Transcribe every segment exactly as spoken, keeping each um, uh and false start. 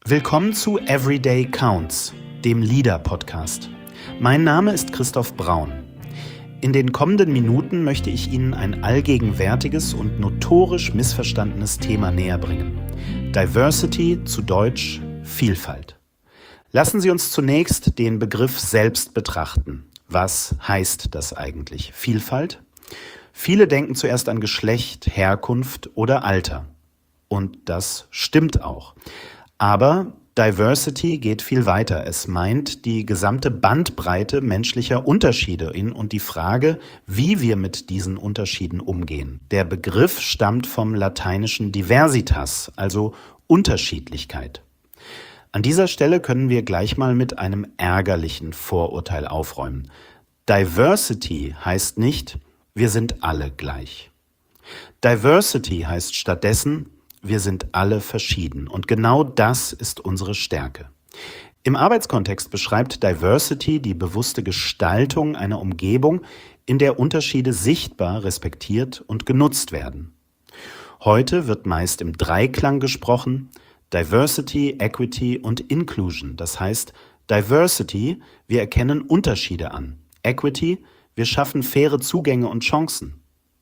Willkommen zu Everyday Counts, dem Leader-Podcast. Mein Name ist Christoph Braun. In den kommenden Minuten möchte ich Ihnen ein allgegenwärtiges und notorisch missverstandenes Thema näherbringen. Diversity, zu Deutsch Vielfalt. Lassen Sie uns zunächst den Begriff selbst betrachten. Was heißt das eigentlich? Vielfalt? Viele denken zuerst an Geschlecht, Herkunft oder Alter. Und das stimmt auch. Aber Diversity geht viel weiter. Es meint die gesamte Bandbreite menschlicher Unterschiede in und die Frage, wie wir mit diesen Unterschieden umgehen. Der Begriff stammt vom lateinischen diversitas, also Unterschiedlichkeit. An dieser Stelle können wir gleich mal mit einem ärgerlichen Vorurteil aufräumen. Diversity heißt nicht, wir sind alle gleich. Diversity heißt stattdessen, wir sind alle verschieden. Und genau das ist unsere Stärke. Im Arbeitskontext beschreibt Diversity die bewusste Gestaltung einer Umgebung, in der Unterschiede sichtbar, respektiert und genutzt werden. Heute wird meist im Dreiklang gesprochen: Diversity, Equity und Inclusion. Das heißt, Diversity, wir erkennen Unterschiede an. Equity, wir schaffen faire Zugänge und Chancen.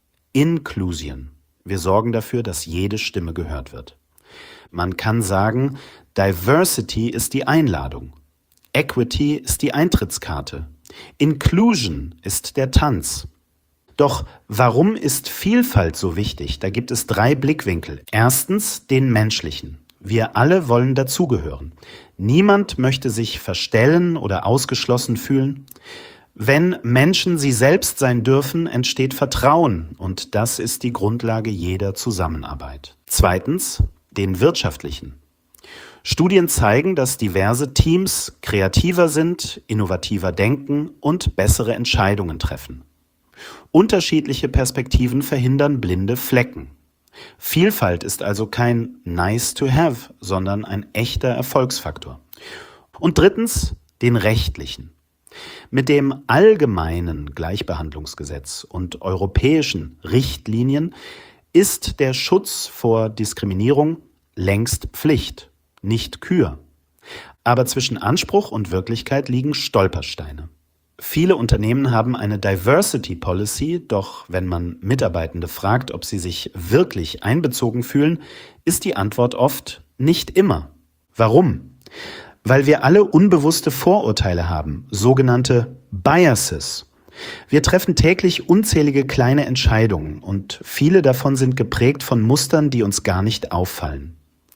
Inclusion, wir sorgen dafür, dass jede Stimme gehört wird. Man kann sagen, Diversity ist die Einladung. Equity ist die Eintrittskarte. Inclusion ist der Tanz. Doch warum ist Vielfalt so wichtig? Da gibt es drei Blickwinkel. Erstens den menschlichen. Wir alle wollen dazugehören. Niemand möchte sich verstellen oder ausgeschlossen fühlen. Wenn Menschen sie selbst sein dürfen, entsteht Vertrauen und das ist die Grundlage jeder Zusammenarbeit. Zweitens, den wirtschaftlichen. Studien zeigen, dass diverse Teams kreativer sind, innovativer denken und bessere Entscheidungen treffen. Unterschiedliche Perspektiven verhindern blinde Flecken. Vielfalt ist also kein nice to have, sondern ein echter Erfolgsfaktor. Und drittens, den rechtlichen. Mit dem allgemeinen Gleichbehandlungsgesetz und europäischen Richtlinien ist der Schutz vor Diskriminierung längst Pflicht, nicht Kür. Aber zwischen Anspruch und Wirklichkeit liegen Stolpersteine. Viele Unternehmen haben eine Diversity Policy, doch wenn man Mitarbeitende fragt, ob sie sich wirklich einbezogen fühlen, ist die Antwort oft nicht immer. Warum? Weil wir alle unbewusste Vorurteile haben, sogenannte Biases. Wir treffen täglich unzählige kleine Entscheidungen und viele davon sind geprägt von Mustern, die uns gar nicht auffallen.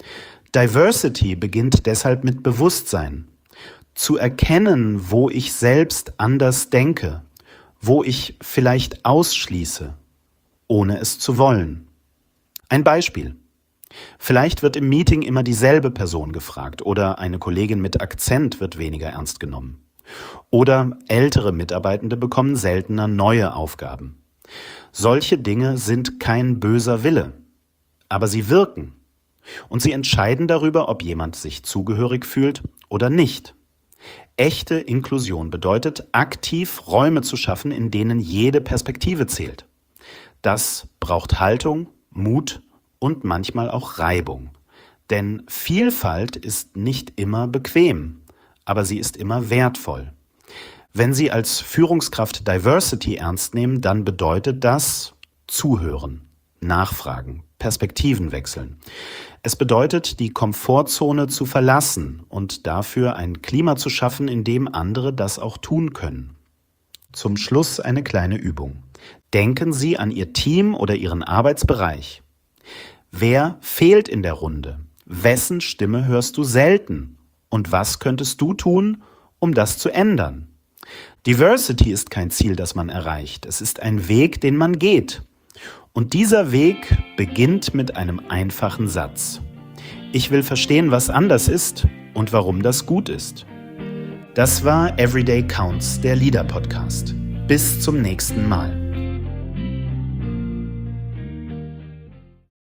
Diversity beginnt deshalb mit Bewusstsein. Zu erkennen, wo ich selbst anders denke, wo ich vielleicht ausschließe, ohne es zu wollen. Ein Beispiel. Vielleicht wird im Meeting immer dieselbe Person gefragt oder eine Kollegin mit Akzent wird weniger ernst genommen. Oder ältere Mitarbeitende bekommen seltener neue Aufgaben. Solche Dinge sind kein böser Wille, aber sie wirken. Und sie entscheiden darüber, ob jemand sich zugehörig fühlt oder nicht. Echte Inklusion bedeutet, aktiv Räume zu schaffen, in denen jede Perspektive zählt. Das braucht Haltung, Mut und manchmal auch Reibung. Denn Vielfalt ist nicht immer bequem, aber sie ist immer wertvoll. Wenn Sie als Führungskraft Diversity ernst nehmen, dann bedeutet das zuhören, nachfragen, Perspektiven wechseln. Es bedeutet, die Komfortzone zu verlassen und dafür ein Klima zu schaffen, in dem andere das auch tun können. Zum Schluss eine kleine Übung. Denken Sie an Ihr Team oder Ihren Arbeitsbereich. Wer fehlt in der Runde? Wessen Stimme hörst du selten? Und was könntest du tun, um das zu ändern? Diversity ist kein Ziel, das man erreicht. Es ist ein Weg, den man geht. Und dieser Weg beginnt mit einem einfachen Satz. Ich will verstehen, was anders ist und warum das gut ist. Das war Everyday Counts, der Leader-Podcast. Bis zum nächsten Mal.